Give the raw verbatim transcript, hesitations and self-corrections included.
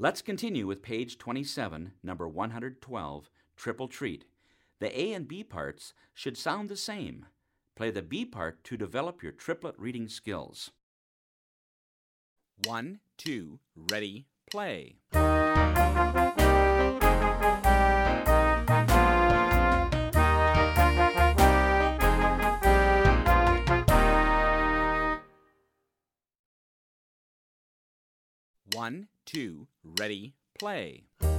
Let's continue with page twenty-seven, number one hundred twelve, Triple Treat. The A and B parts should sound the same. Play the B part to develop your triplet reading skills. One, two, ready, play. One, two, ready, play.